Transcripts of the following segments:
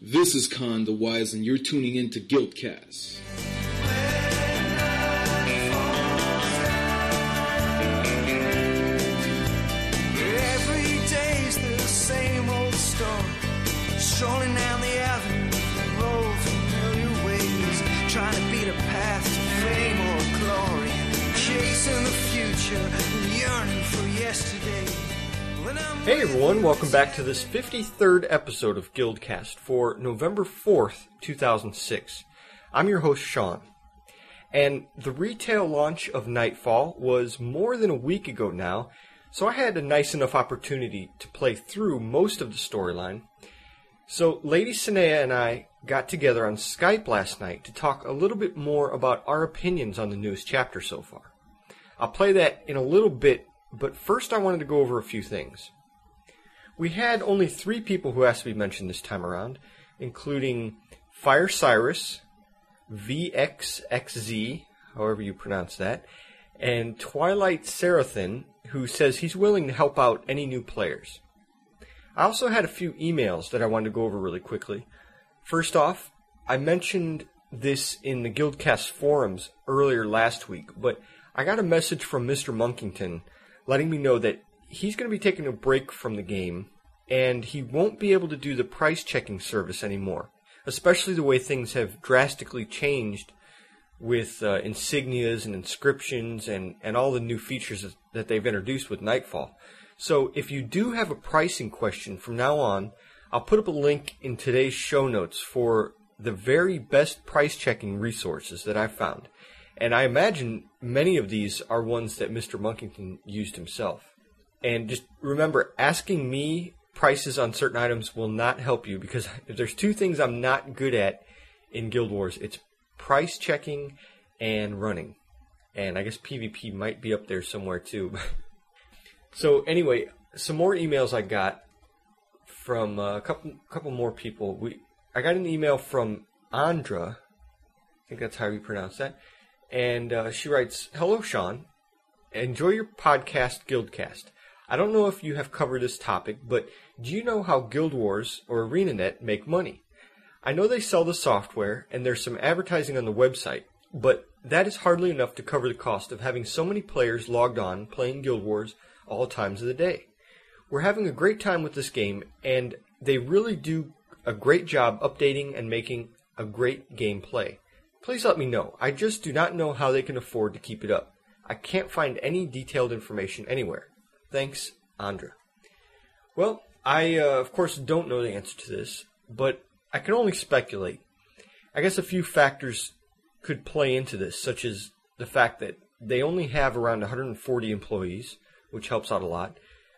This is Khan the Wise, and you're tuning in to Guildcast. Every day's the same old story, strolling down the avenue, roll familiar ways, trying to beat a path to fame or glory, chasing the future, yearning for yesterday. Hey everyone, welcome back to this 53rd episode of Guildcast for November 4th, 2006. I'm your host, Sean. And the retail launch of Nightfall was more than a week ago now, so I had a nice enough opportunity to play through most of the storyline. So Lady Sinea and I got together on Skype last night to talk a little bit more about our opinions on the newest chapter so far. I'll play that in a little bit, but first I wanted to go over a few things. We had only 3 people who asked to be mentioned this time around, including Fire Cyrus, VXXZ, however you pronounce that, and Twilight Seraphin, who says he's willing to help out any new players. I also had a few emails that I wanted to go over really quickly. First off, I mentioned this in the Guildcast forums earlier last week, but I got a message from Mr. Monkington letting me know that he's going to be taking a break from the game, and he won't be able to do the price checking service anymore, especially the way things have drastically changed with insignias and inscriptions and all the new features that they've introduced with Nightfall. So if you do have a pricing question from now on, I'll put up a link in today's show notes for the very best price checking resources that I've found. And I imagine many of these are ones that Mr. Monkington used himself. And just remember, asking me prices on certain items will not help you, because if there's 2 things I'm not good at in Guild Wars, it's price checking and running. And I guess PvP might be up there somewhere too. So anyway, some more emails I got from a couple more people. I got an email from Andra, I think that's how you pronounce that. And she writes, "Hello, Sean. Enjoy your podcast, Guildcast. I don't know if you have covered this topic, but do you know how Guild Wars or ArenaNet make money? I know they sell the software, and there's some advertising on the website, but that is hardly enough to cover the cost of having so many players logged on playing Guild Wars all times of the day. We're having a great time with this game, and they really do a great job updating and making a great game play. Please let me know. I just do not know how they can afford to keep it up. I can't find any detailed information anywhere. Thanks, Andra." Well, I, of course, don't know the answer to this, but I can only speculate. I guess a few factors could play into this, such as the fact that they only have around 140 employees, which helps out a lot.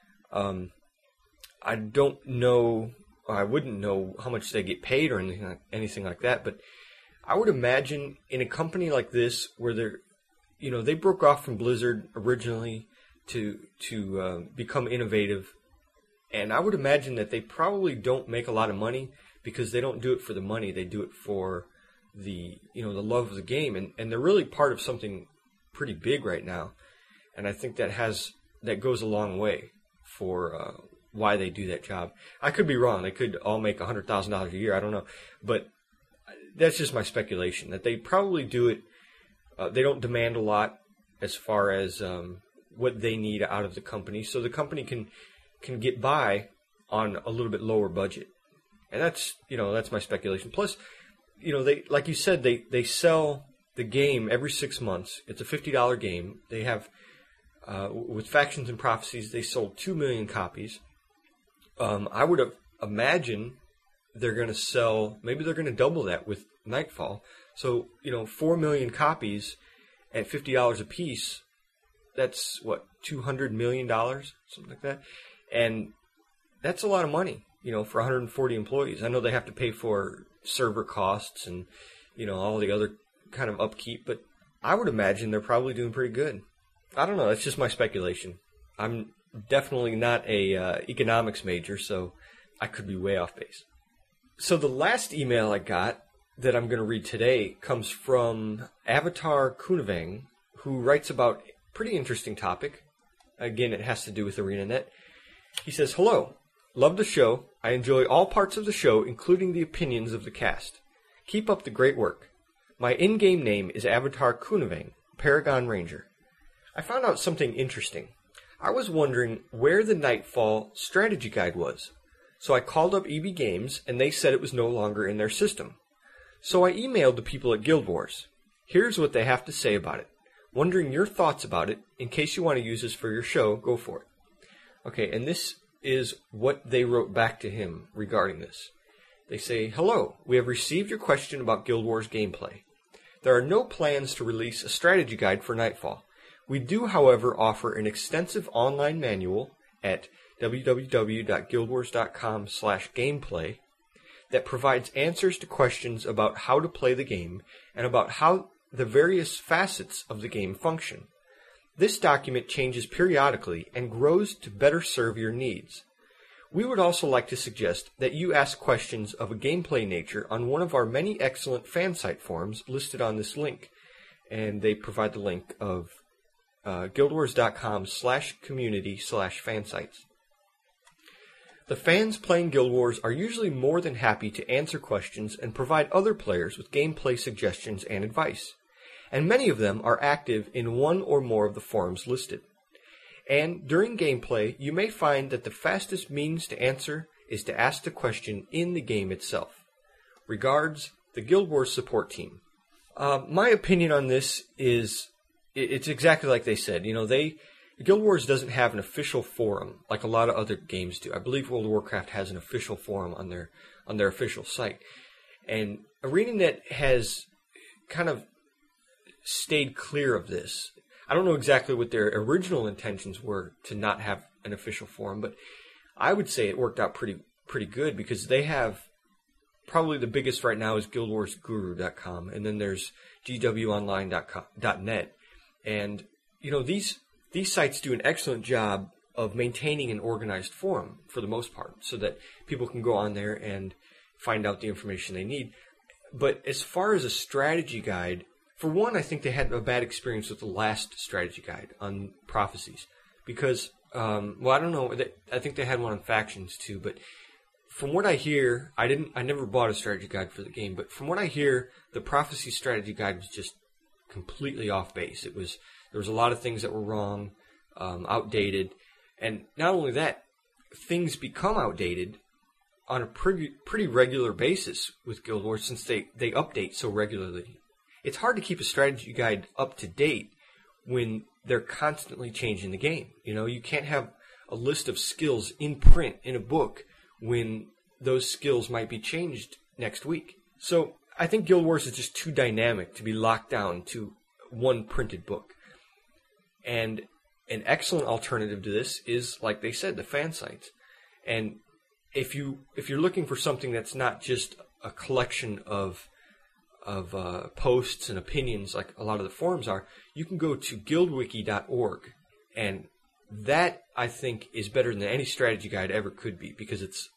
I don't know, or I wouldn't know how much they get paid or anything like that, but I would imagine in a company like this where they broke off from Blizzard originally to become innovative, and I would imagine that they probably don't make a lot of money because they don't do it for the money. They do it for the love of the game, and they're really part of something pretty big right now, and I think that goes a long way for why they do that job. I could be wrong. They could all make $100,000 a year. I don't know, but that's just my speculation, that they probably do it. They don't demand a lot as far as what they need out of the company, so the company can get by on a little bit lower budget. And that's my speculation. Plus, they, like you said, they sell the game every 6 months. It's a $50 game. They have with Factions and Prophecies, they sold 2 million copies. I would imagine they're going to sell, maybe they're going to double that with Nightfall. So, 4 million copies at $50 a piece, that's what, $200 million, something like that. And that's a lot of money, for 140 employees. I know they have to pay for server costs and, all the other kind of upkeep, but I would imagine they're probably doing pretty good. I don't know, that's just my speculation. I'm definitely not a economics major, so I could be way off base. So the last email I got that I'm going to read today comes from Avatar Kunavang, who writes about a pretty interesting topic. Again, it has to do with ArenaNet. He says, "Hello. Love the show. I enjoy all parts of the show, including the opinions of the cast. Keep up the great work. My in-game name is Avatar Kunavang, Paragon Ranger. I found out something interesting. I was wondering where the Nightfall strategy guide was. So I called up EB Games, and they said it was no longer in their system. So I emailed the people at Guild Wars. Here's what they have to say about it. Wondering your thoughts about it. In case you want to use this for your show, go for it. Okay, and this is what they wrote back to him regarding this. They say, "Hello, we have received your question about Guild Wars gameplay. There are no plans to release a strategy guide for Nightfall. We do, however, offer an extensive online manual at www.guildwars.com/gameplay that provides answers to questions about how to play the game and about how the various facets of the game function. This document changes periodically and grows to better serve your needs. We would also like to suggest that you ask questions of a gameplay nature on one of our many excellent fan site forums listed on this link." And they provide the link of guildwars.com/community/fansites. The fans playing Guild Wars are usually more than happy to answer questions and provide other players with gameplay suggestions and advice. And many of them are active in one or more of the forums listed. And during gameplay, you may find that the fastest means to answer is to ask the question in the game itself. Regards, the Guild Wars support team. My opinion on this is, it's exactly like they said. You know, Guild Wars doesn't have an official forum like a lot of other games do. I believe World of Warcraft has an official forum on their official site. And ArenaNet has kind of stayed clear of this. I don't know exactly what their original intentions were to not have an official forum, but I would say it worked out pretty good because they have probably the biggest right now is guildwarsguru.com, and then there's gwonline.net. And you know, these sites do an excellent job of maintaining an organized forum for the most part, so that people can go on there and find out the information they need. But as far as a strategy guide, for one, I think they had a bad experience with the last strategy guide on prophecies, because I don't know. I think they had one on factions too, but from what I hear, I never bought a strategy guide for the game, but from what I hear, the prophecy strategy guide was just completely off base. There was a lot of things that were wrong, outdated, and not only that, things become outdated on a pretty regular basis with Guild Wars since they update so regularly. It's hard to keep a strategy guide up to date when they're constantly changing the game. You know, you can't have a list of skills in print in a book when those skills might be changed next week. So I think Guild Wars is just too dynamic to be locked down to one printed book. And an excellent alternative to this is, like they said, the fan sites. And if you're looking for something that's not just a collection of posts and opinions like a lot of the forums are, you can go to guildwiki.org, and that I think is better than any strategy guide ever could be, because it's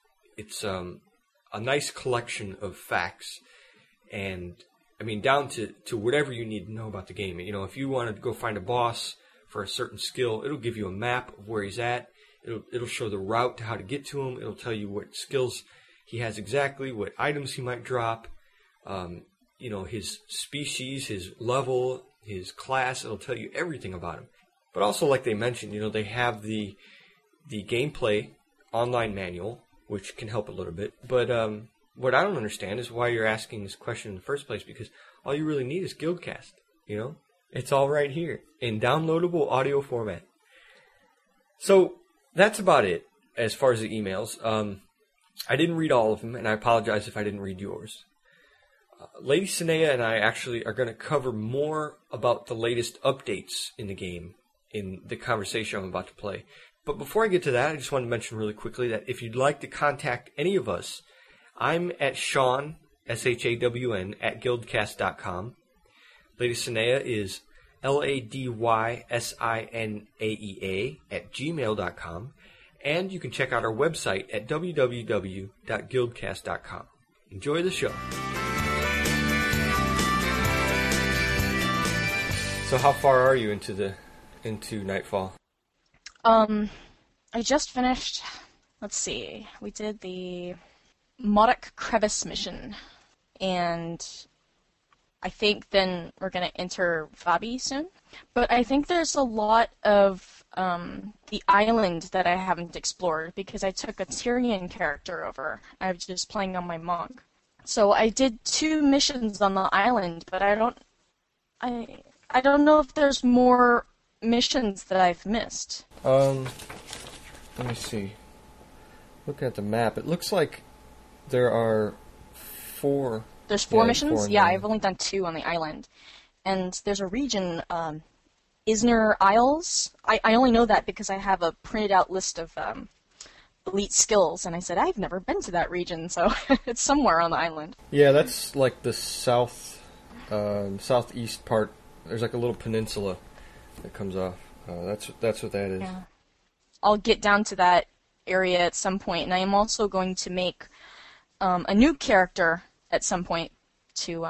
a nice collection of facts, and I mean down to whatever you need to know about the game. You know, if you want to go find a boss for a certain skill, it'll give you a map of where he's at. It'll show the route to how to get to him. It'll tell you what skills he has exactly, what items he might drop. You know, his species, his level, his class. It'll tell you everything about him. But also, like they mentioned, you know, they have the gameplay online manual, which can help a little bit. But what I don't understand is why you're asking this question in the first place, because all you really need is Guildcast. You know, it's all right here in downloadable audio format. So that's about it as far as the emails. I didn't read all of them, and I apologize if I didn't read yours. Lady Sinea and I actually are going to cover more about the latest updates in the game in the conversation I'm about to play. But before I get to that, I just want to mention really quickly that if you'd like to contact any of us, I'm at Shawn, SHAWN, at guildcast.com. Lady Sinea is LADYSINAEA at gmail.com. And you can check out our website at www.guildcast.com. Enjoy the show. So how far are you into Nightfall? I just finished let's see. We did the Modoc Crevice mission, and I think then we're going to enter Vabi soon. But I think there's a lot of the island that I haven't explored because I took a Tyrian character over. I was just playing on my monk. So I did 2 missions on the island, but I don't know if there's more missions that I've missed. Let me see. Looking at the map, it looks like there are 4. There's 4 missions? 4 yeah, I've only done 2 on the island. And there's a region, Isner Isles. I only know that because I have a printed out list of elite skills, and I said, I've never been to that region, so it's somewhere on the island. Yeah, that's like the southeast part. There's like a little peninsula that comes off. That's what that is. Yeah. I'll get down to that area at some point, and I am also going to make a new character at some point to,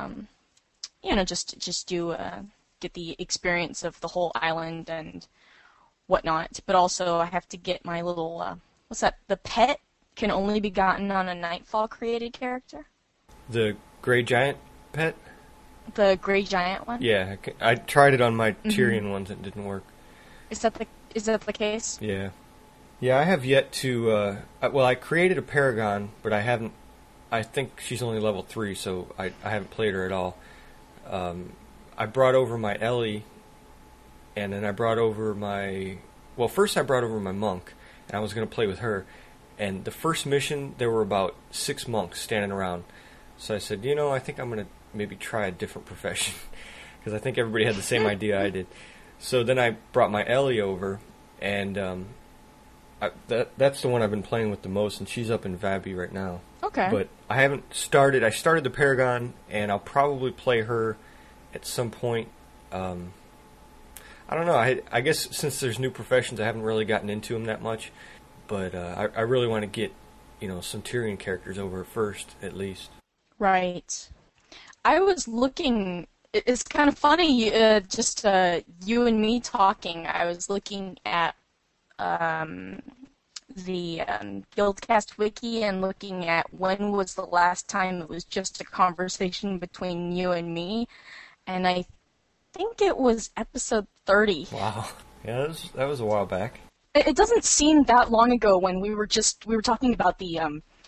just do get the experience of the whole island and whatnot. But also, I have to get my little what's that? The pet can only be gotten on a Nightfall created character. The Grey Giant pet. The Grey Giant one. Yeah, I tried it on my Tyrian ones. It didn't work. Is that the case? Yeah. Yeah, I have yet to. I created a Paragon, but I haven't. I think she's only level 3, so I haven't played her at all. I brought over my Ellie, and then I brought over my. Well, first I brought over my monk, and I was going to play with her. And the first mission, there were about 6 monks standing around. So I said, I think I'm going to maybe try a different profession, because I think everybody had the same idea I did. So then I brought my Ellie over, and that's the one I've been playing with the most, and she's up in Vabi right now. Okay. But I haven't started. I started the Paragon, and I'll probably play her at some point. I don't know. I guess since there's new professions, I haven't really gotten into them that much. But I really want to get, some Tyrian characters over first, at least. Right. I was looking. It's kind of funny, just you and me talking. I was looking at the Guildcast wiki and looking at when was the last time it was just a conversation between you and me, and I think it was episode 30. Wow. Yeah, that was a while back. It doesn't seem that long ago when we were talking about the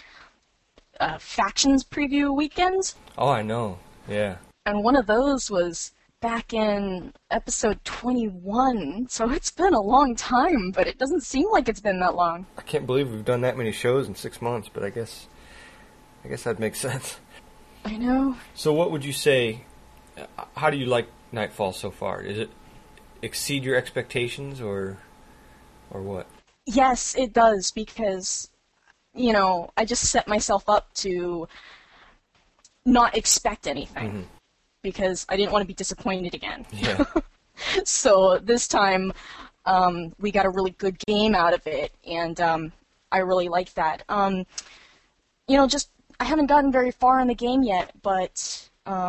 factions preview weekends. Oh, I know. Yeah. And one of those was back in episode 21, so it's been a long time, but it doesn't seem like it's been that long. I can't believe we've done that many shows in 6 months, but I guess that makes sense. I know. So what would you say, how do you like Nightfall so far? Does it exceed your expectations, or what? Yes, it does, because, I just set myself up to not expect anything. Mm-hmm. Because I didn't want to be disappointed again. Yeah. So this time, we got a really good game out of it, and I really liked that. I haven't gotten very far in the game yet, but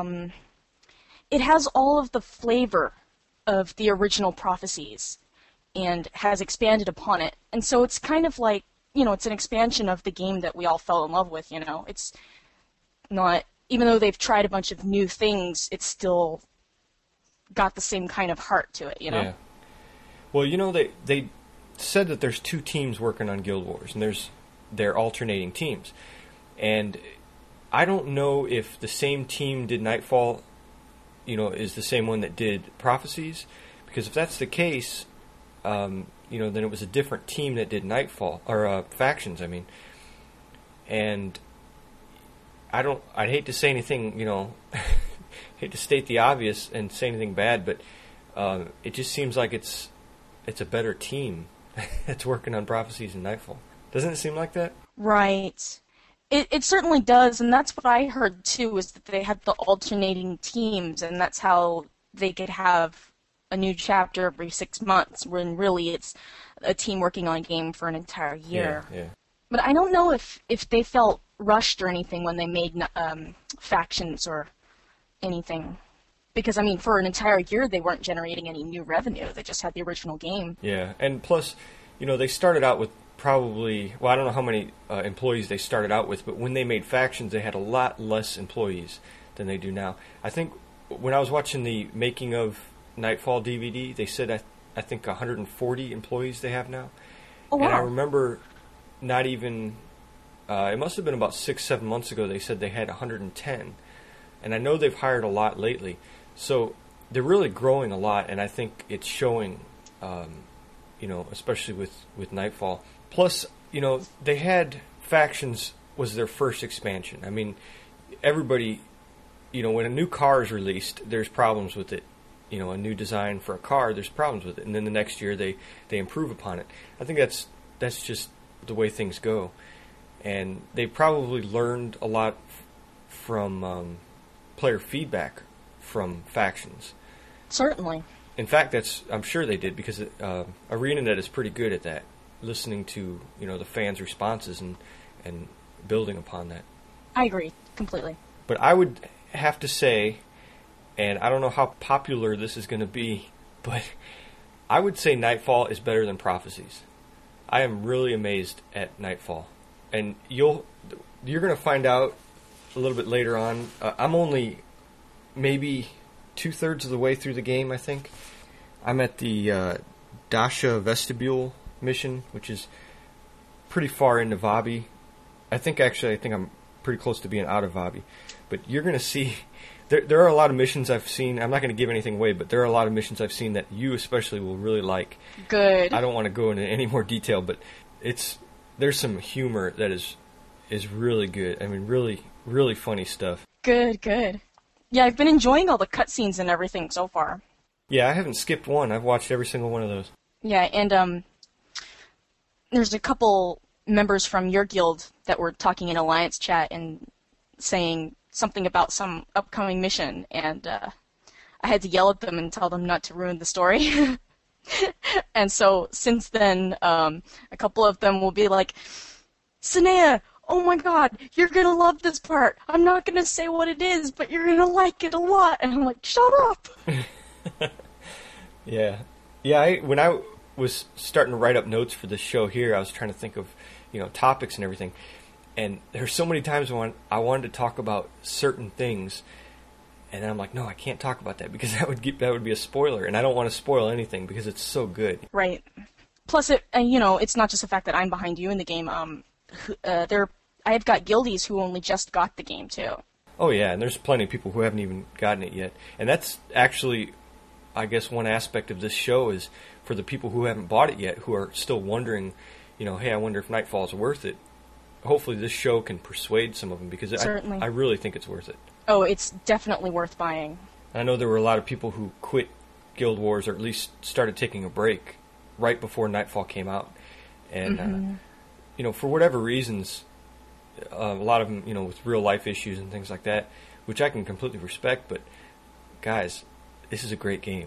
it has all of the flavor of the original Prophecies, and has expanded upon it. And so it's kind of like, it's an expansion of the game that we all fell in love with, It's not... Even though they've tried a bunch of new things, it's still got the same kind of heart to it, Yeah. Well, they said that there's 2 teams working on Guild Wars, and they're alternating teams. And I don't know if the same team did Nightfall, is the same one that did Prophecies, because if that's the case, then it was a different team that did Nightfall, or factions, I mean. And I'd hate to say anything, hate to state the obvious and say anything bad, but it just seems like it's a better team that's working on Prophecies and Nightfall. Doesn't it seem like that? Right. It certainly does, and that's what I heard too, is that they had the alternating teams, and that's how they could have a new chapter every 6 months, when really it's a team working on a game for an entire year. Yeah. But I don't know if they felt rushed or anything when they made factions or anything. Because, for an entire year they weren't generating any new revenue. They just had the original game. Yeah, and plus, they started out with probably, well, I don't know how many employees they started out with, but when they made factions, they had a lot less employees than they do now. I think when I was watching the making of Nightfall DVD, they said I think 140 employees they have now. Oh, wow. And I remember not even, it must have been about 6-7 months ago, they said they had 110. And I know they've hired a lot lately. So they're really growing a lot, and I think it's showing, especially with Nightfall. Plus, they had Factions was their first expansion. I mean, everybody, when a new car is released, there's problems with it. A new design for a car, there's problems with it. And then the next year they improve upon it. I think that's just the way things go. And they probably learned a lot from player feedback from Factions. Certainly. In fact, I'm sure they did, because ArenaNet is pretty good at that, listening to the fans' responses and building upon that. I agree completely. But I would have to say, and I don't know how popular this is going to be, but I would say Nightfall is better than Prophecies. I am really amazed at Nightfall, and you're going to find out a little bit later on. I'm only maybe 2/3 of the way through the game, I think. I'm at the Dasha Vestibule mission, which is pretty far into Vabi. I think I'm pretty close to being out of Vabi. But you're going to see, there are a lot of missions I've seen. I'm not going to give anything away, but there are a lot of missions I've seen that you especially will really like. Good. I don't want to go into any more detail, but there's some humor that is really good. I mean, really, really funny stuff. Good. Yeah, I've been enjoying all the cutscenes and everything so far. Yeah, I haven't skipped one. I've watched every single one of those. Yeah, and there's a couple members from your guild that were talking in Alliance chat and saying something about some upcoming mission, and I had to yell at them and tell them not to ruin the story. And so since then, a couple of them will be like, Sanea, oh my god, you're gonna love this part. I'm not gonna say what it is, but you're gonna like it a lot. And I'm like, shut up! Yeah. When I was starting to write up notes for this show here, I was trying to think of, topics and everything. And there's so many times when I wanted to talk about certain things, and then I'm like, no, I can't talk about that because that would be a spoiler, and I don't want to spoil anything because it's so good. Right. Plus, it's not just the fact that I'm behind you in the game. I've got guildies who only just got the game too. Oh yeah, and there's plenty of people who haven't even gotten it yet, and that's actually, I guess, one aspect of this show is for the people who haven't bought it yet, who are still wondering, hey, I wonder if Nightfall is worth it. Hopefully this show can persuade some of them, because I really think it's worth it. Oh, it's definitely worth buying. I know there were a lot of people who quit Guild Wars, or at least started taking a break right before Nightfall came out. And, for whatever reasons, a lot of them, with real life issues and things like that, which I can completely respect, but guys, this is a great game.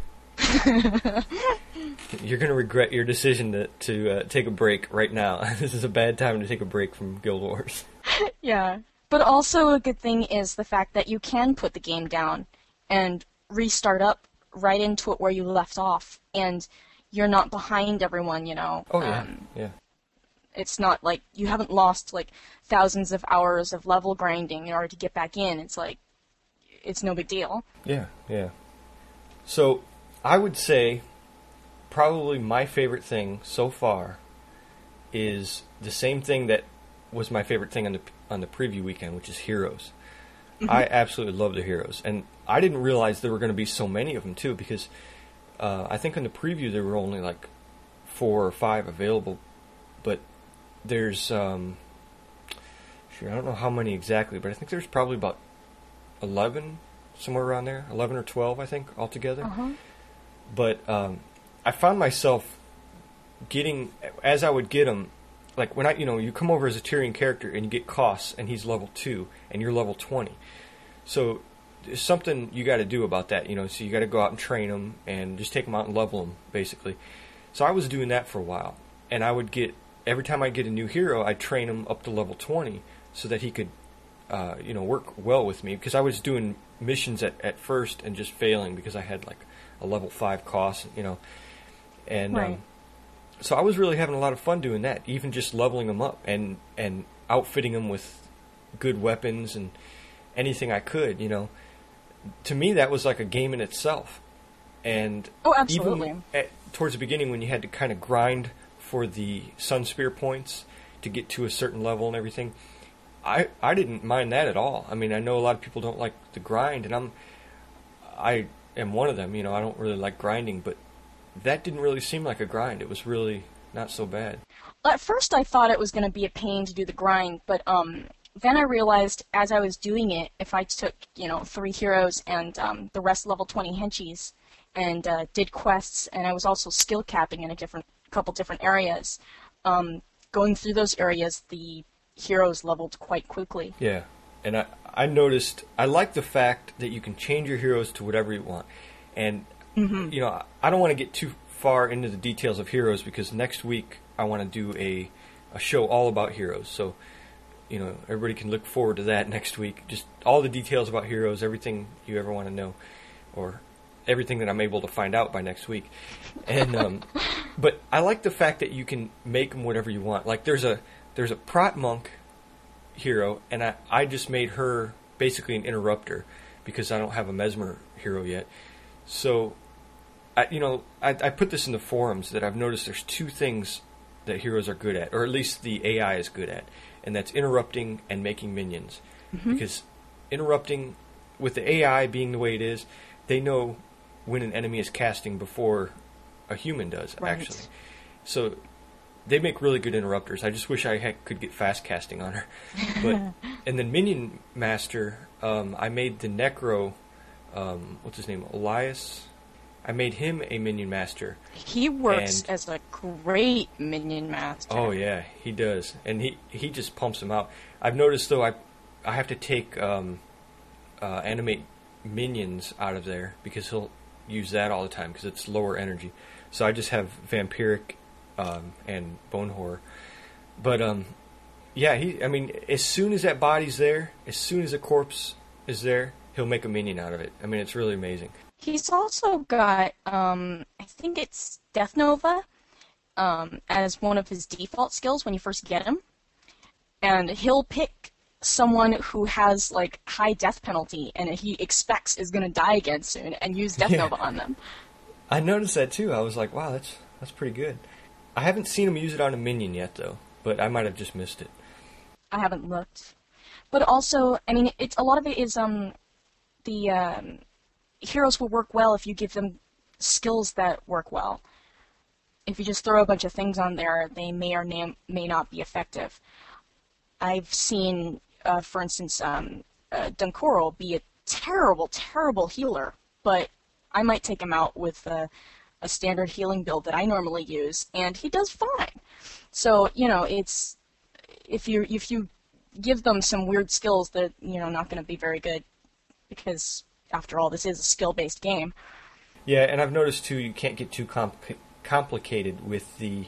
You're going to regret your decision to take a break right now. This is a bad time to take a break from Guild Wars. Yeah. But also a good thing is the fact that you can put the game down and restart up right into it where you left off, and you're not behind everyone, Oh, yeah. Yeah. It's not like you haven't lost, thousands of hours of level grinding in order to get back in. It's it's no big deal. Yeah. So, I would say probably my favorite thing so far is the same thing that was my favorite thing on the preview weekend, which is Heroes. Mm-hmm. I absolutely love the Heroes, and I didn't realize there were going to be so many of them too, because I think in the preview there were only 4 or 5 available, but there's I don't know how many exactly, but I think there's probably about 11, somewhere around there, 11 or 12 I think altogether. Uh-huh. But I found myself getting, as I would get them, when you come over as a Tyrian character and you get Koss and he's level 2 and you're level 20. So there's something you got to do about that, so you got to go out and train them and just take them out and level them, basically. So I was doing that for a while, and I would every time I get a new hero, I'd train him up to level 20 so that he could, work well with me, because I was doing missions at first and just failing because I had a level 5 Koss, and right. So I was really having a lot of fun doing that, even just leveling them up and outfitting them with good weapons and anything I could, To me, that was like a game in itself. And oh, absolutely. Even towards the beginning, when you had to kind of grind for the Sun Spear points to get to a certain level and everything, I didn't mind that at all. I mean, I know a lot of people don't like the grind, and I am one of them. I don't really like grinding, but that didn't really seem like a grind. It was really not so bad. Well, at first, I thought it was going to be a pain to do the grind, but then I realized as I was doing it, if I took 3 heroes and the rest level 20 henchies and did quests, and I was also skill capping in a couple different areas. Going through those areas, the heroes leveled quite quickly. Yeah, and I noticed, I like the fact that you can change your heroes to whatever you want. And, I don't want to get too far into the details of heroes because next week I want to do a show all about heroes. So, everybody can look forward to that next week. Just all the details about heroes, everything you ever want to know, or everything that I'm able to find out by next week. And but I like the fact that you can make them whatever you want. Like there's a Prot Monk hero, and I just made her basically an interrupter because I don't have a Mesmer hero yet. So I put this in the forums that I've noticed there's 2 things that heroes are good at, or at least the AI is good at, and that's interrupting and making minions. Mm-hmm. Because interrupting, with the AI being the way it is, they know when an enemy is casting before a human does, right. Actually. So they make really good interrupters. I just wish I could get fast casting on her. But and then Minion Master, I made the Necro, what's his name, Elias? I made him a Minion Master. He works as a great Minion Master. Oh yeah, he does. And he just pumps them out. I've noticed though I have to take animate minions out of there because he'll use that all the time because it's lower energy. So I just have Vampiric and Bone Horror. But yeah, as soon as that body's there, as soon as a corpse is there, he'll make a minion out of it. I mean, it's really amazing. He's also got, I think it's Death Nova as one of his default skills when you first get him. And he'll pick someone who has, like, high death penalty and he expects is going to die again soon and use Death Nova on them. I noticed that, too. I was like, wow, that's pretty good. I haven't seen him use it on a minion yet, though, but I might have just missed it. I haven't looked. But also, I mean, a lot of it is heroes will work well if you give them skills that work well. If you just throw a bunch of things on there, they may or may not be effective. I've seen, for instance, Dunkoro be a terrible, terrible healer, but I might take him out with a standard healing build that I normally use, and he does fine. So, it's if you give them some weird skills that not going to be very good, because after all, this is a skill-based game. Yeah, and I've noticed too, you can't get too complicated with the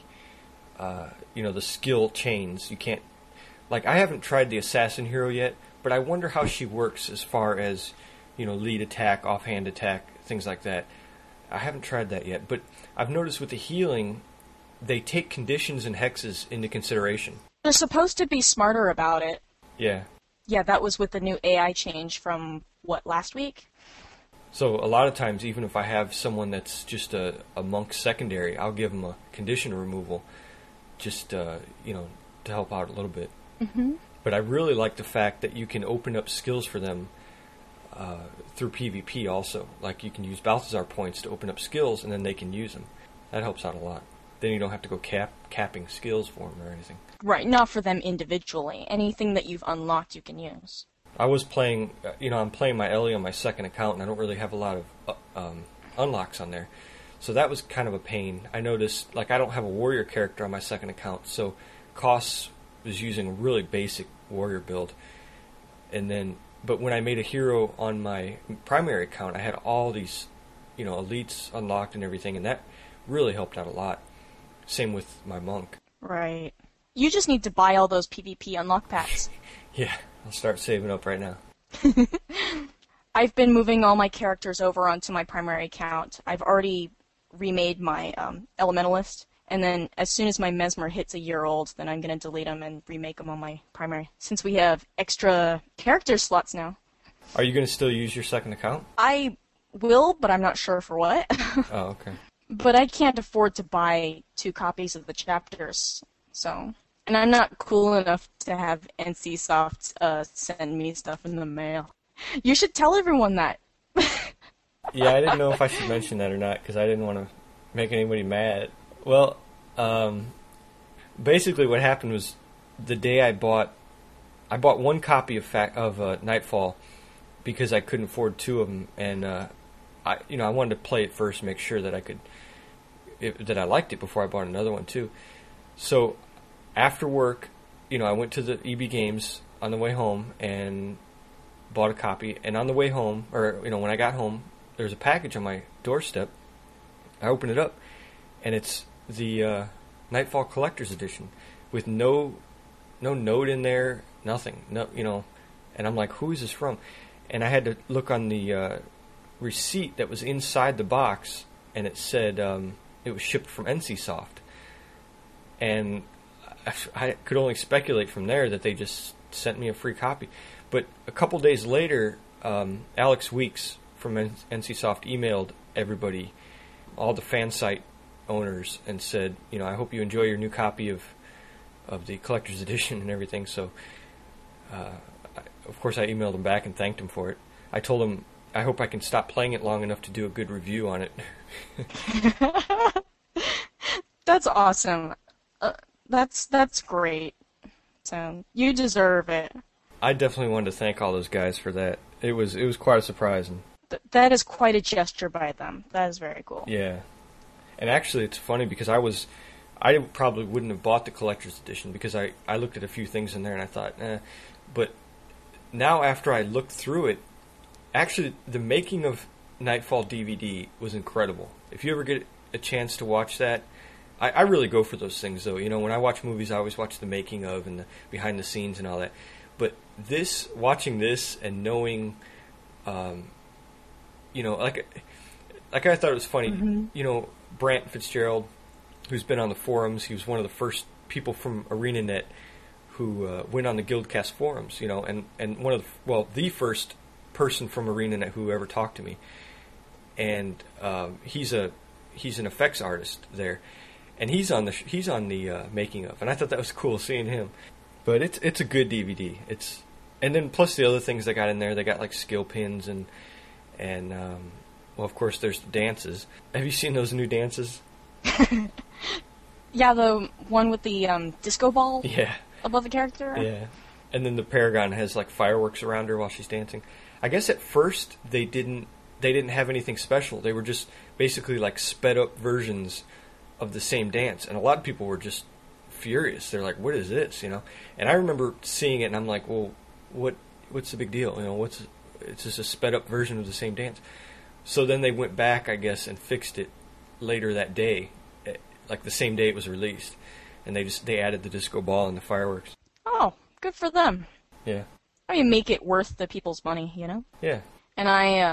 the skill chains. You can't, like, I haven't tried the assassin hero yet, but I wonder how she works as far as lead attack, offhand attack, things like that. I haven't tried that yet, but I've noticed with the healing, they take conditions and hexes into consideration. They're supposed to be smarter about it. Yeah. Yeah, that was with the new AI change from, last week? So a lot of times, even if I have someone that's just a monk secondary, I'll give them a condition removal just, to help out a little bit. Mm-hmm. But I really like the fact that you can open up skills for them through PvP also. Like, you can use Balthazar points to open up skills, and then they can use them. That helps out a lot. Then you don't have to go capping skills for them or anything. Right, not for them individually. Anything that you've unlocked, you can use. I was playing, I'm playing my Ellie on my second account, and I don't really have a lot of unlocks on there. So that was kind of a pain. I noticed, I don't have a warrior character on my second account, so Koss was using a really basic warrior build. But when I made a hero on my primary account, I had all these, elites unlocked and everything, and that really helped out a lot. Same with my monk. Right. You just need to buy all those PvP unlock packs. Yeah, I'll start saving up right now. I've been moving all my characters over onto my primary account. I've already remade my Elementalist, And then as soon as my Mesmer hits a year old, then I'm going to delete them and remake them on my primary, since we have extra character slots now. Are you going to still use your second account? I will, but I'm not sure for what. Oh, okay. But I can't afford to buy 2 copies of the chapters, so... And I'm not cool enough to have NCSoft send me stuff in the mail. You should tell everyone that. Yeah, I didn't know if I should mention that or not, because I didn't want to make anybody mad. Well, basically what happened was the day I bought 1 copy of Nightfall because I couldn't afford 2 of them, and I wanted to play it first, make sure that that I liked it before I bought another one too. So after work, I went to the EB Games on the way home and bought a copy. And on the way home, or when I got home, there was a package on my doorstep. I opened it up, and it's the Nightfall Collector's Edition with no note in there, nothing. No, and I'm like, who is this from? And I had to look on the receipt that was inside the box, and it said it was shipped from NCSoft. And I could only speculate from there that they just sent me a free copy. But a couple days later, Alex Weeks from NCSoft emailed everybody, all the fan site owners, and said, I hope you enjoy your new copy of the collector's edition and everything. So, of course, I emailed him back and thanked him for it. I told him I hope I can stop playing it long enough to do a good review on it. That's awesome. That's great. So you deserve it. I definitely wanted to thank all those guys for that. It was quite a surprise. And that is quite a gesture by them. That is very cool. Yeah, and actually, it's funny because I probably wouldn't have bought the collector's edition because I looked at a few things in there and I thought, but now after I looked through it, actually the making of Nightfall DVD was incredible. If you ever get a chance to watch that, I really go for those things though. When I watch movies, I always watch the making of and the behind the scenes and all that. But watching this and knowing, like I thought it was funny. Mm-hmm. Brant Fitzgerald, who's been on the forums, he was one of the first people from ArenaNet who went on the Guildcast forums. And one of the first person from ArenaNet who ever talked to me. And he's an effects artist there. And he's on the making of, and I thought that was cool seeing him. But it's a good DVD. And then plus the other things they got in there, they got like skill pins and of course there's the dances. Have you seen those new dances? Yeah, the one with the disco ball. Yeah. Above the character. Yeah, and then the Paragon has like fireworks around her while she's dancing. I guess at first they didn't have anything special. They were just basically like sped up versions of the same dance, and a lot of people were just furious. They're like, "What is this?" And I remember seeing it, and I'm like, "Well, what's the big deal? It's just a sped up version of the same dance." So then they went back, I guess, and fixed it later that day, like the same day it was released, and they added the disco ball and the fireworks. Oh, good for them. Yeah. I mean, make it worth the people's money, Yeah. And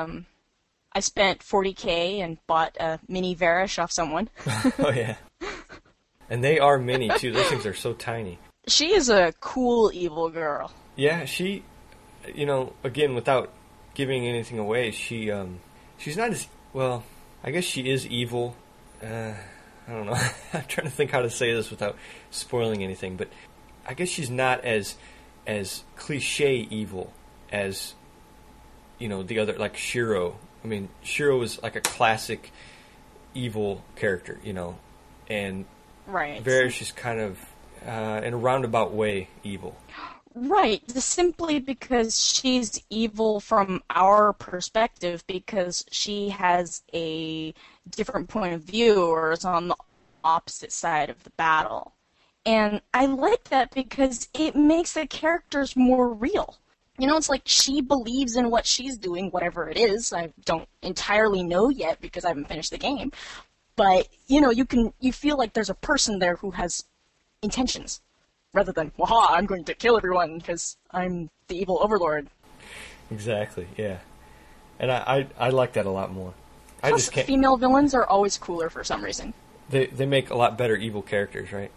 I spent $40K and bought a mini Varish off someone. Oh, yeah. And they are mini, too. Those things are so tiny. She is a cool evil girl. Yeah, she, again, without giving anything away, she's not as, well, I guess she is evil. I don't know. I'm trying to think how to say this without spoiling anything, but I guess she's not as cliche evil as, the other, like Shiro. I mean, Shiro is like a classic evil character, and right. Varish is kind of, in a roundabout way, evil. Right, simply because she's evil from our perspective, because she has a different point of view or is on the opposite side of the battle. And I like that because it makes the characters more real. It's like she believes in what she's doing, whatever it is. I don't entirely know yet because I haven't finished the game. But, you feel like there's a person there who has intentions. Rather than, waha, I'm going to kill everyone because I'm the evil overlord. Exactly, yeah. And I like that a lot more. I Plus, just can't. Female villains are always cooler for some reason. They make a lot better evil characters, right?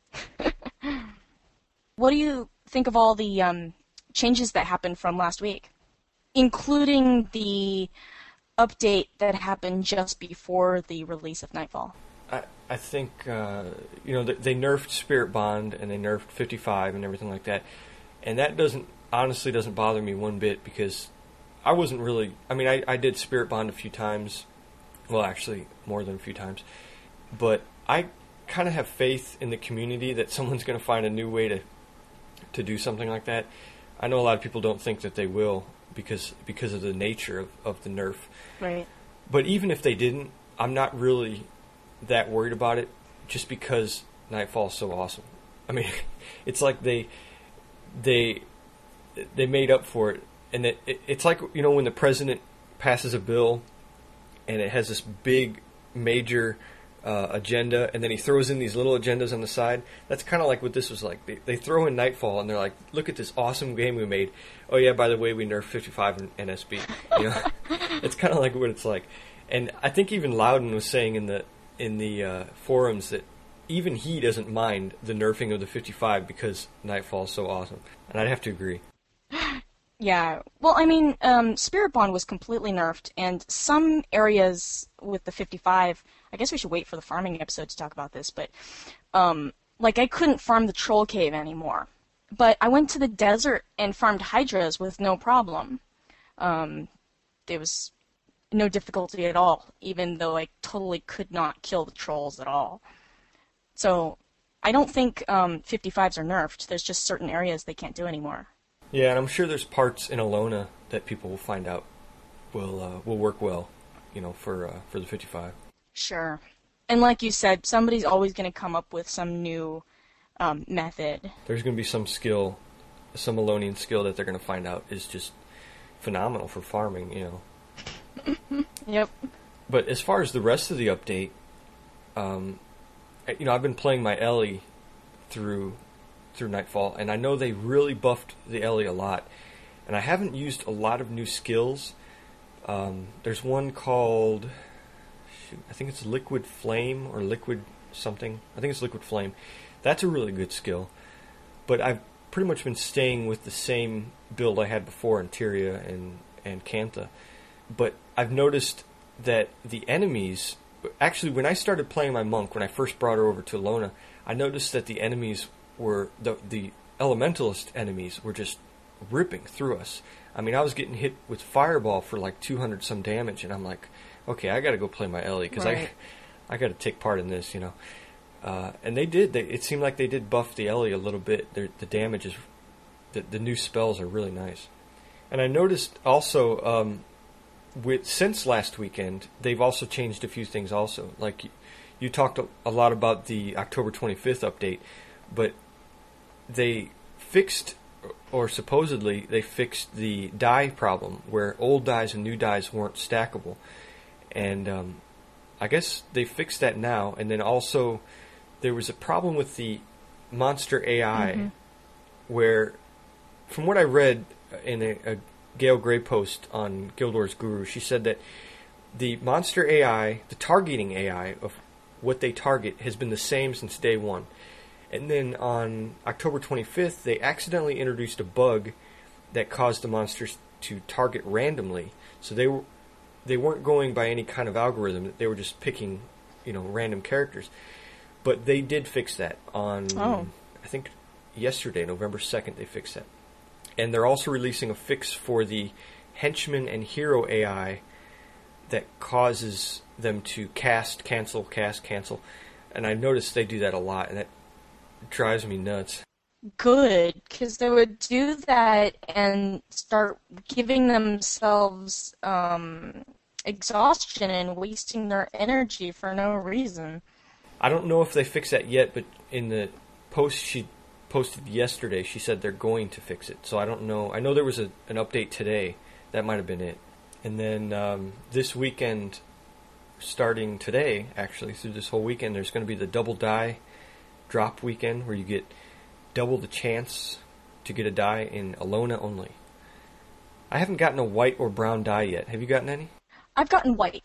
What do you think of all the changes that happened from last week, including the update that happened just before the release of Nightfall? I think they nerfed Spirit Bond and they nerfed 55 and everything like that, and that honestly doesn't bother me one bit, because I wasn't really. I mean, I did Spirit Bond a few times. Well, actually, more than a few times. But I kind of have faith in the community that someone's going to find a new way to do something like that. I know a lot of people don't think that they will because of the nature of the nerf. Right. But even if they didn't, I'm not really that worried about it, just because Nightfall is so awesome. I mean, it's like they made up for it. And it's like, when the president passes a bill and it has this big, major agenda, and then he throws in these little agendas on the side. That's kind of like what this was like. They throw in Nightfall, and they're like, look at this awesome game we made. Oh, yeah, by the way, we nerfed 55 and NSB. It's kind of like what it's like. And I think even Loudon was saying in the forums that even he doesn't mind the nerfing of the 55 because Nightfall is so awesome. And I'd have to agree. Yeah, well, I mean, Spirit Bond was completely nerfed, and some areas with the 55, I guess we should wait for the farming episode to talk about this, but, I couldn't farm the Troll Cave anymore. But I went to the desert and farmed Hydras with no problem. There was no difficulty at all, even though I totally could not kill the trolls at all. So, I don't think 55s are nerfed. There's just certain areas they can't do anymore. Yeah, and I'm sure there's parts in Alona that people will find out will work well, for the 55. Sure. And like you said, somebody's always going to come up with some new method. There's going to be some skill, some Alonian skill that they're going to find out is just phenomenal for farming, Yep. But as far as the rest of the update, I've been playing my Ellie through Nightfall, and I know they really buffed the Ellie a lot, and I haven't used a lot of new skills. There's one called, I think it's Liquid Flame or Liquid something. I think it's Liquid Flame. That's a really good skill, but I've pretty much been staying with the same build I had before in Tyria and Cantha. But I've noticed that the enemies, actually when I started playing my monk, when I first brought her over to Alona, I noticed that the enemies were, the elementalist enemies were just ripping through us. I mean, I was getting hit with Fireball for like 200 some damage, and I'm like, okay, I gotta go play my Ellie, because right. I gotta take part in this, and they did. It seemed like they did buff the Ellie a little bit. The damage is, the new spells are really nice. And I noticed also, since last weekend, they've also changed a few things also. Like, you talked a lot about the October 25th update, but they fixed, or supposedly they fixed, the die problem, where old dies and new dies weren't stackable. And I guess they fixed that now. And then also, there was a problem with the monster AI, where, from what I read in a Gale Gray post on Guild Wars Guru, she said that the monster AI, the targeting AI of what they target, has been the same since day one. And then on October 25th, they accidentally introduced a bug that caused the monsters to target randomly. So they weren't going by any kind of algorithm. They were just picking, random characters. But they did fix that on, I think, yesterday, November 2nd, they fixed that. And they're also releasing a fix for the henchman and hero AI that causes them to cast, cancel. And I noticed they do that a lot, and that drives me nuts. Good, because they would do that and start giving themselves exhaustion and wasting their energy for no reason. I don't know if they fixed that yet, but in the post she posted yesterday, she said they're going to fix it. So I don't know. I know there was an update today. That might have been it. And then this weekend, starting today, actually, through this whole weekend, there's going to be the double die drop weekend, where you get double the chance to get a die in Alona only. I haven't gotten a white or brown die yet. Have you gotten any? I've gotten white.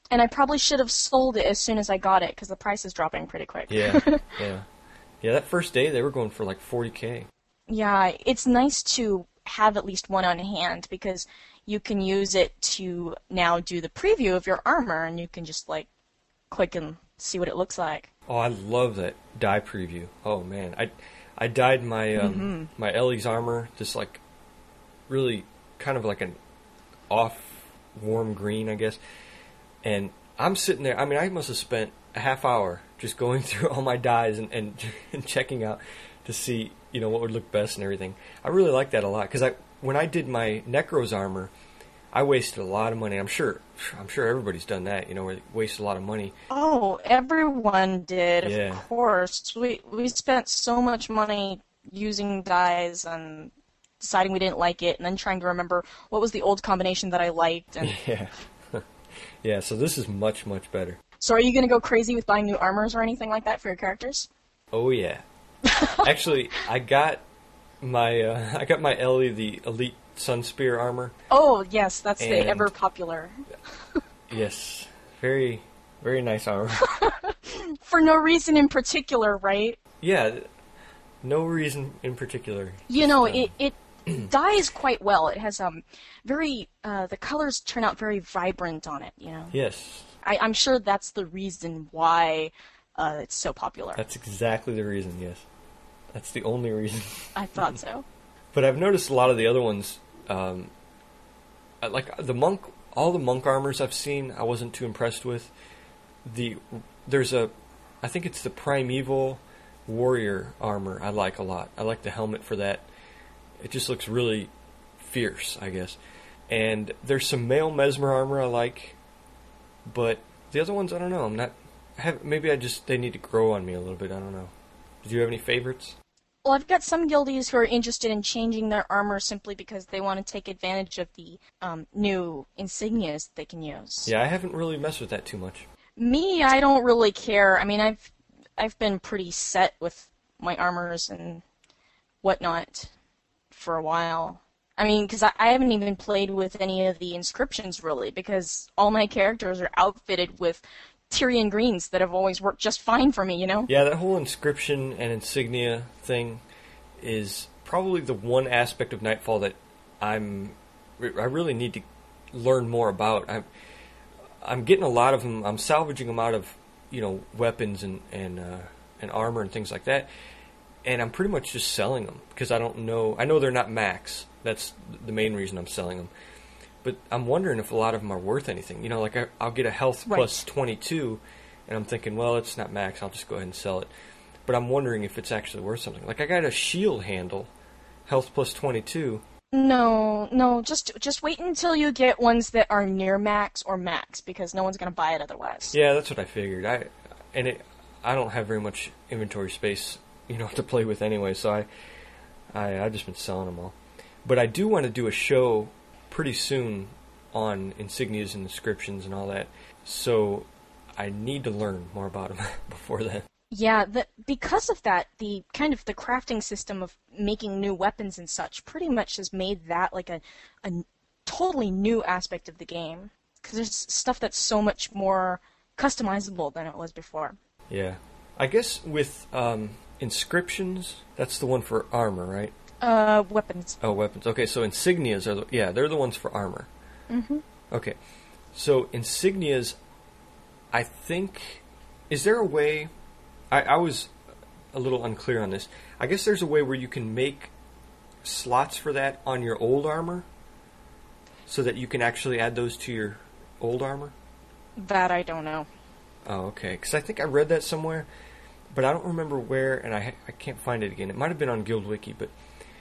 And I probably should have sold it as soon as I got it, because the price is dropping pretty quick. Yeah, yeah. Yeah, that first day they were going for like $40K. Yeah, it's nice to have at least one on hand, because you can use it to now do the preview of your armor, and you can just, like, click and see what it looks like. Oh, I love that dye preview. Oh, man. I dyed my my Ellie's armor just, like, really kind of like an off warm green, I guess. And I'm sitting there, I mean, I must have spent a half hour just going through all my dyes and checking out to see, you know, what would look best and everything. I really like that a lot, because when I did my Necro's armor, I wasted a lot of money. I'm sure everybody's done that, you know, where they waste a lot of money. Oh, everyone did, Yeah. of course. We spent so much money using dyes and deciding we didn't like it, and then trying to remember what was the old combination that I liked. And Yeah. Yeah, so this is much, much better. so are you going to go crazy with buying new armors or anything like that for your characters? Oh, yeah. Actually, I got my Ellie, the Elite Sunspear armor. Oh, yes, that's the And- ever popular. Yes. Very, very nice armor. For no reason in particular, right? Yeah, no reason in particular. You know, Just, it dyes quite well. It has the colors turn out very vibrant on it, you know. Yes, I'm sure that's the reason why it's so popular. that's exactly the reason, yes. That's the only reason. I thought so. But I've noticed a lot of the other ones, like the monk, all the monk armors I've seen, I wasn't too impressed with. I think it's the Primeval Warrior armor I like a lot. I like the helmet for that. It just looks really fierce, I guess. And there's some male Mesmer armor I like, but the other ones I don't know. Maybe they need to grow on me a little bit. I don't know. Do you have any favorites? Well, I've got some guildies who are interested in changing their armor simply because they want to take advantage of the new insignias they can use. Yeah, I haven't really messed with that too much. Me, I don't really care. I mean, I've been pretty set with my armors and whatnot for a while. I mean, because I haven't even played with any of the inscriptions, really, because all my characters are outfitted with Tyrian greens that have always worked just fine for me, you know? Yeah, that whole inscription and insignia thing is probably the one aspect of Nightfall that I really need to learn more about. I'm getting a lot of them. I'm salvaging them out of, you know, weapons and armor and things like that, and I'm pretty much just selling them because I don't know. I know they're not max. That's the main reason I'm selling them. But I'm wondering if a lot of them are worth anything. You know, like I'll get a health plus 22, and I'm thinking, well, it's not max. I'll just go ahead and sell it. But I'm wondering if it's actually worth something. Like I got a shield handle, health plus 22. No, just wait until you get ones that are near max or max, because no one's going to buy it otherwise. Yeah, that's what I figured. I don't have very much inventory space, you know, to play with anyway, so I've just been selling them all. But I do want to do a show pretty soon on insignias and inscriptions and all that, so I need to learn more about them before then. Yeah, because of that, the crafting system of making new weapons and such pretty much has made that like a totally new aspect of the game. Because there's stuff that's so much more customizable than it was before. Yeah. I guess with inscriptions, that's the one for armor, right? Weapons. Oh, weapons. Okay, so insignias they're the ones for armor. Mm-hmm. Okay. So insignias, I think, is there a way, I was a little unclear on this. I guess there's a way where you can make slots for that on your old armor so that you can actually add those to your old armor? That I don't know. Oh, okay. Because I think I read that somewhere, but I don't remember where, and I can't find it again. It might have been on Guild Wiki, but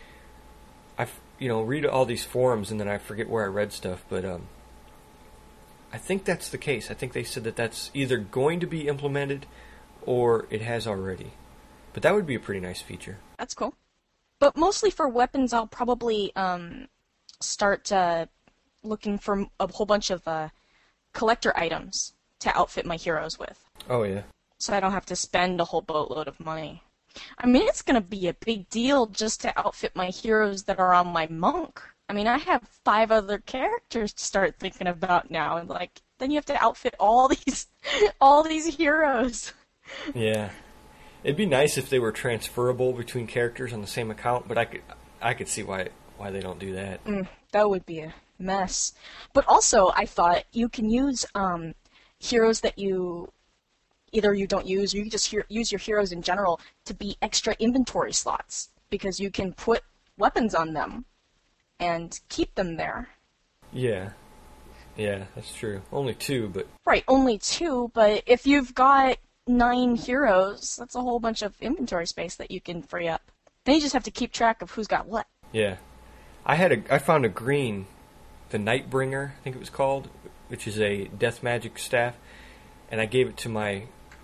read all these forums and then I forget where I read stuff, but I think that's the case. I think they said that that's either going to be implemented or it has already. But that would be a pretty nice feature. That's cool. But mostly for weapons, I'll probably start looking for a whole bunch of collector items to outfit my heroes with. Oh, yeah. So I don't have to spend a whole boatload of money. I mean, it's going to be a big deal just to outfit my heroes that are on my monk. I mean, I have 5 other characters to start thinking about now, and Then you have to outfit all these heroes. Yeah. It'd be nice if they were transferable between characters on the same account, but I could see why they don't do that. That would be a mess. But also, I thought you can use heroes that you don't use, or you can just use your heroes in general to be extra inventory slots, because you can put weapons on them and keep them there. Yeah. Yeah, that's true. Only 2, but... Right, only 2, but if you've got 9 heroes, that's a whole bunch of inventory space that you can free up. Then you just have to keep track of who's got what. Yeah. I found a green, the Nightbringer, I think it was called, which is a death magic staff, and I gave it to my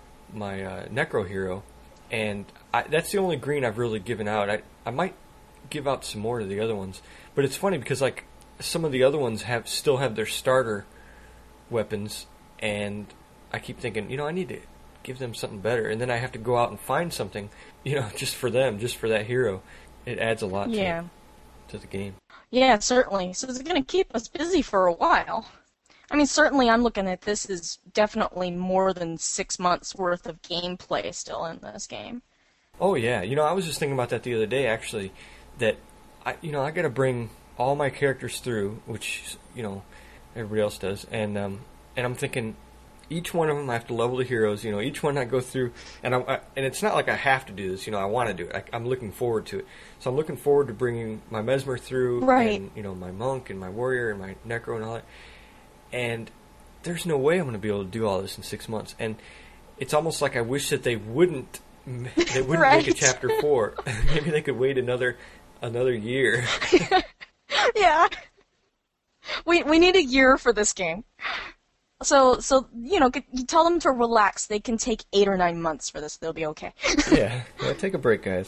Necro hero, and that's the only green I've really given out. I might give out some more to the other ones, but it's funny because like some of the other ones still have their starter weapons, and I keep thinking, I need to give them something better, and then I have to go out and find something, just for them, just for that hero. It adds a lot to the game. Yeah, certainly. So it's going to keep us busy for a while. I mean, certainly I'm looking at this as definitely more than 6 months worth of gameplay still in this game. Oh, yeah. I was just thinking about that the other day, actually, that, I got to bring all my characters through, which, everybody else does, and I'm thinking each one of them I have to level the heroes, each one I go through, and it's not like I have to do this, I want to do it. I'm looking forward to it. So I'm looking forward to bringing my Mesmer through, right. And, my Monk and my Warrior and my Necro and all that. And there's no way I'm going to be able to do all this in 6 months. And it's almost like I wish that they wouldn't right. make a Chapter 4. Maybe they could wait another year. Yeah. We need a year for this game. So you tell them to relax. They can take 8 or 9 months for this. They'll be okay. Yeah, take a break, guys.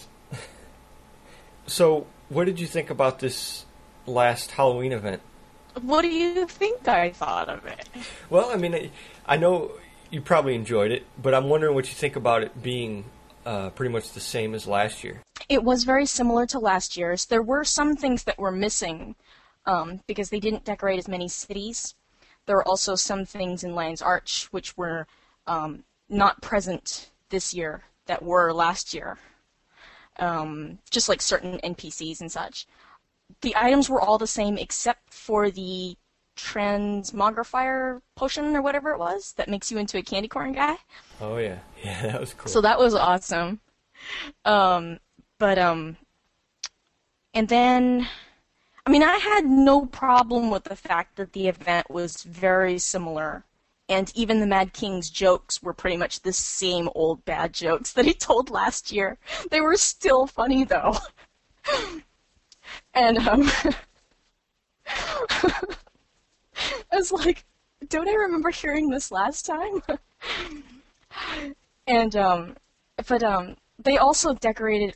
So, what did you think about this last Halloween event? What do you think I thought of it? Well, I mean, I know you probably enjoyed it, but I'm wondering what you think about it being pretty much the same as last year. It was very similar to last year's. There were some things that were missing because they didn't decorate as many cities. There were also some things in Lion's Arch which were not present this year that were last year, just like certain NPCs and such. The items were all the same except for the transmogrifier potion or whatever it was that makes you into a candy corn guy. Oh, yeah. Yeah, that was cool. So that was awesome. And then, I mean, I had no problem with the fact that the event was very similar. And even the Mad King's jokes were pretty much the same old bad jokes that he told last year. They were still funny, though. And, I was like, don't I remember hearing this last time? And, they also decorated,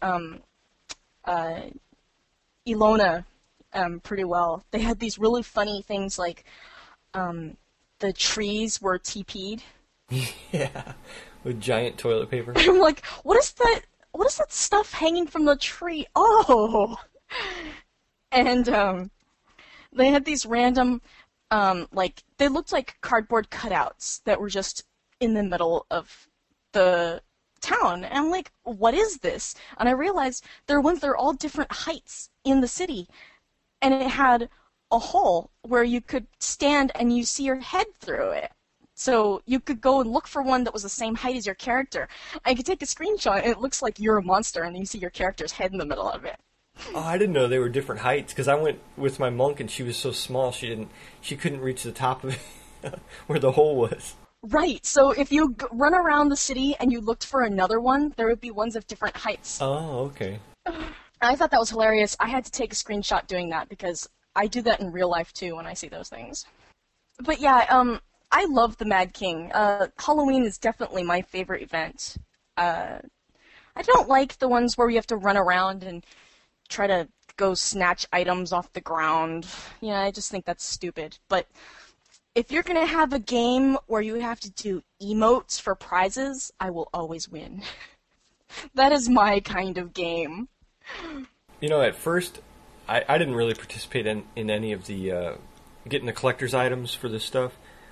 Ilona, pretty well. They had these really funny things like, the trees were TP'd. Yeah, with giant toilet paper. I'm like, what is that stuff hanging from the tree? Oh! And, they had these random, they looked like cardboard cutouts that were just in the middle of the town. And I'm like, what is this? And I realized they're all different heights in the city. And it had a hole where you could stand and you see your head through it. So you could go and look for one that was the same height as your character. I could take a screenshot and it looks like you're a monster and you see your character's head in the middle of it. Oh, I didn't know they were different heights because I went with my Monk and she was so small she couldn't reach the top of it where the hole was. Right, so if you run around the city and you looked for another one, there would be ones of different heights. Oh, okay. I thought that was hilarious. I had to take a screenshot doing that because I do that in real life too when I see those things. But yeah, I love the Mad King. Halloween is definitely my favorite event. I don't like the ones where you have to run around and try to go snatch items off the ground. Yeah, I just think that's stupid. But if you're going to have a game where you have to do emotes for prizes, I will always win. That is my kind of game. At first, I didn't really participate in any of the getting the collector's items for this stuff.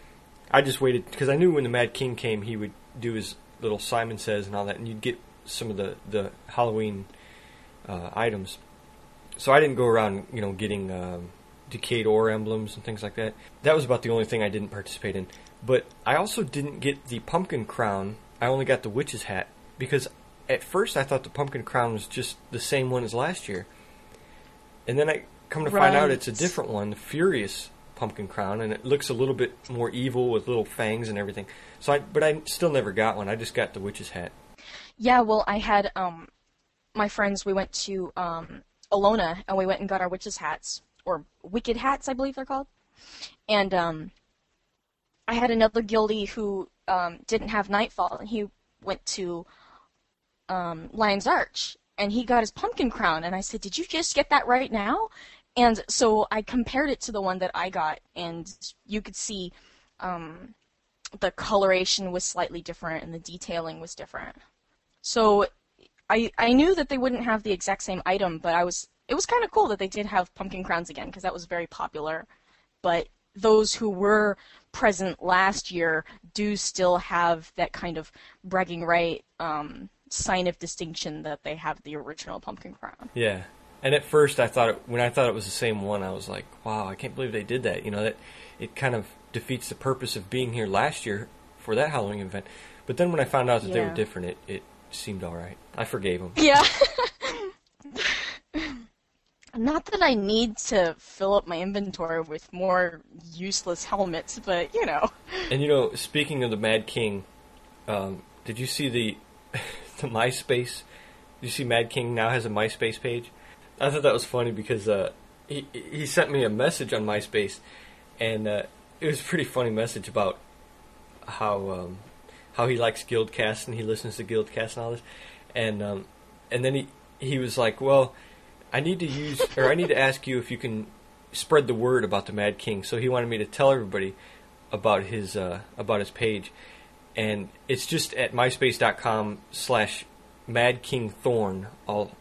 I just waited because I knew when the Mad King came, he would do his little Simon Says and all that, and you'd get some of the Halloween items. So I didn't go around, getting decayed ore emblems and things like that. That was about the only thing I didn't participate in. But I also didn't get the pumpkin crown. I only got the witch's hat because at first I thought the pumpkin crown was just the same one as last year. And then I come to find out it's a different one, the Furious pumpkin crown, and it looks a little bit more evil with little fangs and everything. But I still never got one. I just got the witch's hat. Yeah, well, I had my friends. We went to Alona, and we went and got our witches' hats, or wicked hats, I believe they're called. And I had another guildie who didn't have Nightfall, and he went to Lion's Arch, and he got his pumpkin crown. And I said, "Did you just get that right now?" And so I compared it to the one that I got, and you could see the coloration was slightly different, and the detailing was different. So I knew that they wouldn't have the exact same item, but it was kind of cool that they did have pumpkin crowns again, because that was very popular. But those who were present last year do still have that kind of bragging right sign of distinction that they have the original pumpkin crown. Yeah. And at first, when I thought it was the same one, I was like, wow, I can't believe they did that. That it kind of defeats the purpose of being here last year for that Halloween event. But then when I found out that they were different, it seemed all right. I forgave them. Yeah. Not that I need to fill up my inventory with more useless helmets, but, And, speaking of the Mad King, did you see the MySpace? Did you see Mad King now has a MySpace page? I thought that was funny because he sent me a message on MySpace, and it was a pretty funny message about how he likes Guildcast and he listens to Guildcast and all this, and then he was like, well, I need to ask you if you can spread the word about the Mad King. So he wanted me to tell everybody about his page, and it's just at myspace.com/MadKingThorn, all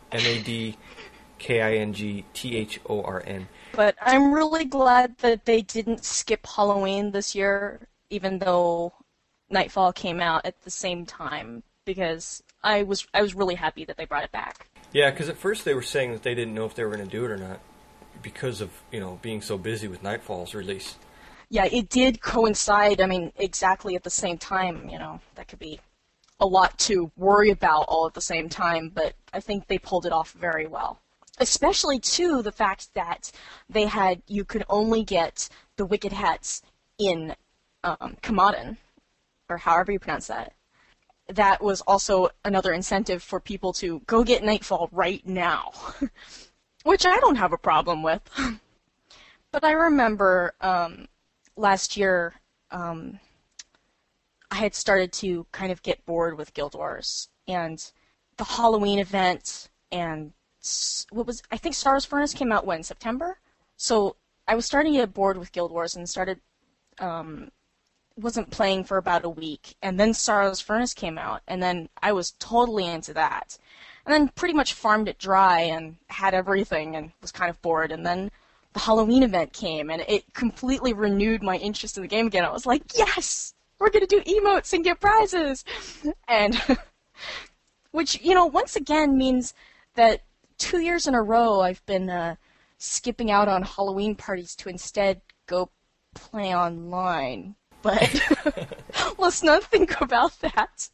MadKingThorn. But I'm really glad that they didn't skip Halloween this year, even though Nightfall came out at the same time, because I was really happy that they brought it back. Yeah, because at first they were saying that they didn't know if they were going to do it or not because of, being so busy with Nightfall's release. Yeah, it did coincide, exactly at the same time, that could be a lot to worry about all at the same time, but I think they pulled it off very well. Especially, too, the fact that you could only get the Wicked Hats in Kamaden, or however you pronounce that. That was also another incentive for people to go get Nightfall right now, which I don't have a problem with. But I remember last year I had started to kind of get bored with Guild Wars, and the Halloween event, and I think Stars Furnace came out when? September? So I was starting to get bored with Guild Wars and started wasn't playing for about a week, and then Stars Furnace came out, and then I was totally into that. And then pretty much farmed it dry and had everything and was kind of bored, and then the Halloween event came, and it completely renewed my interest in the game again. I was like, yes! We're going to do emotes and get prizes! And, which, once again means that 2 years in a row I've been skipping out on Halloween parties to instead go play online. But let's not think about that.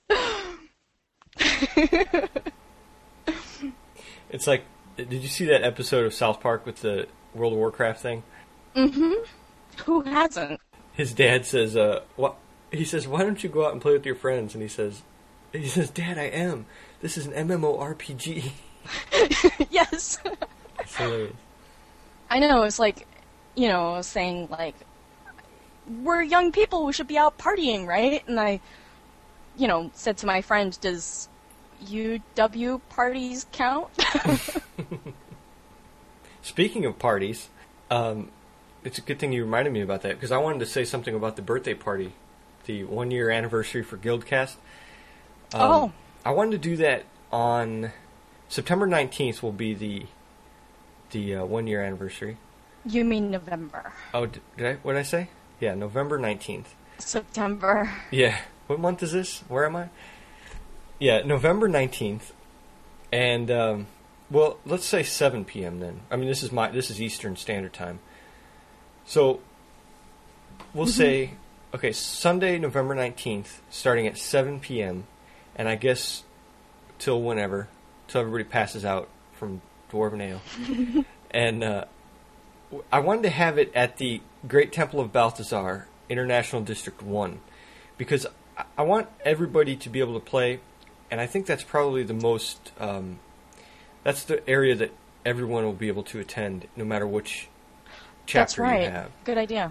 It's like, did you see that episode of South Park with the World of Warcraft thing? Mm-hmm. Who hasn't? His dad says, "What?" He says, "Why don't you go out and play with your friends?" And he says, "Dad, I am. This is an MMORPG." Yes. It's hilarious. I know. It's like, saying like, we're young people, we should be out partying, right? And I, said to my friend, does UW parties count? Speaking of parties, it's a good thing you reminded me about that, because I wanted to say something about the birthday party, the 1 year anniversary for Guildcast. I wanted to do that on September 19th will be the 1 year anniversary. You mean November. Oh, did I? What did I say? Yeah, November 19th. September. Yeah. What month is this? Where am I? Yeah, November 19th. And, well, let's say 7 p.m. then. I mean, this is Eastern Standard Time. So, we'll say, okay, Sunday, November 19th, starting at 7 p.m., and I guess till whenever, till everybody passes out from Dwarven Ale. And I wanted to have it at the Great Temple of Balthazar, International District 1, because I want everybody to be able to play, and I think that's probably the most, that's the area that everyone will be able to attend, no matter which chapter That's right. you have. Good idea.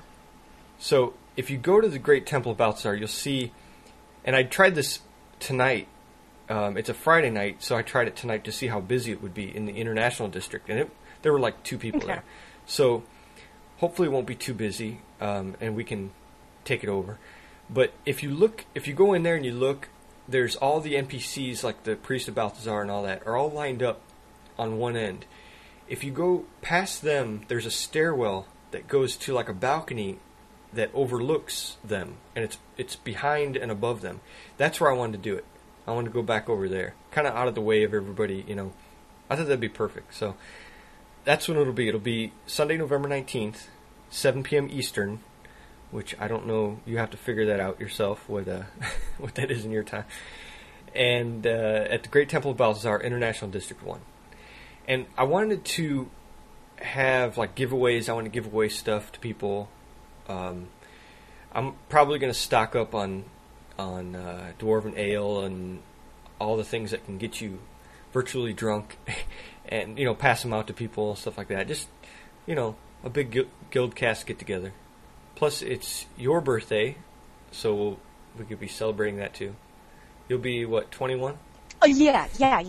So if you go to the Great Temple of Balthazar, you'll see, and I tried this tonight. It's a Friday night, so I tried it tonight to see how busy it would be in the International District, and there were like 2 people there. So hopefully it won't be too busy, and we can take it over. But if you go in there and you look, there's all the NPCs, like the Priest of Balthazar and all that, are all lined up on one end. If you go past them, there's a stairwell that goes to like a balcony that overlooks them, and it's behind and above them. That's where I wanted to do it. I wanted to go back over there, kind of out of the way of everybody, you know. I thought that'd be perfect. So that's when it'll be. It'll be Sunday, November 19th, 7 p.m. Eastern, which I don't know. You have to figure that out yourself, what that is in your time. And at the Great Temple of Balthazar, International District 1. And I wanted to have like giveaways. I want to give away stuff to people. I'm probably going to stock up on Dwarven Ale and all the things that can get you virtually drunk, and pass them out to people, stuff like that. Just a big Guildcast get together. Plus, it's your birthday, so we could be celebrating that too. You'll be what, 21? Oh yeah.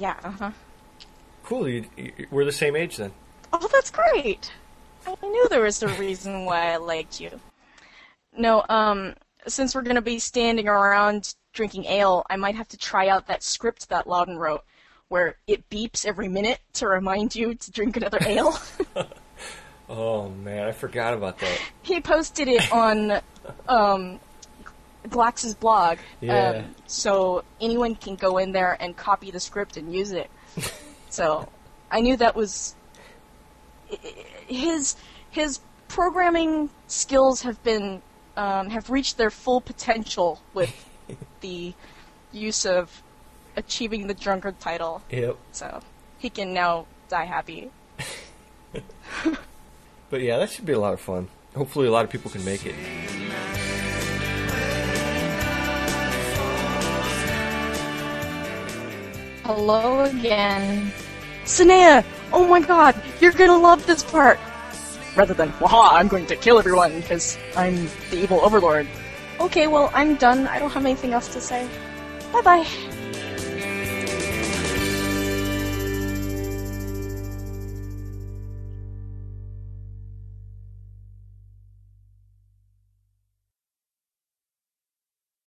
Cool. We're the same age then. Oh, that's great. I knew there was a reason why I liked you. No, since we're going to be standing around drinking ale, I might have to try out that script that Loudon wrote, where it beeps every minute to remind you to drink another ale. Oh, man, I forgot about that. He posted it on Glax's blog, Yeah. so anyone can go in there and copy the script and use it. So I knew that was... His programming skills have reached their full potential with the use of achieving the drunkard title. Yep. So he can now die happy. But yeah, that should be a lot of fun. Hopefully a lot of people can make it. Hello again. Sinea! Oh my god, you're gonna love this part! Rather than, waha, I'm going to kill everyone because I'm the evil overlord. Okay, well, I'm done. I don't have anything else to say. Bye-bye.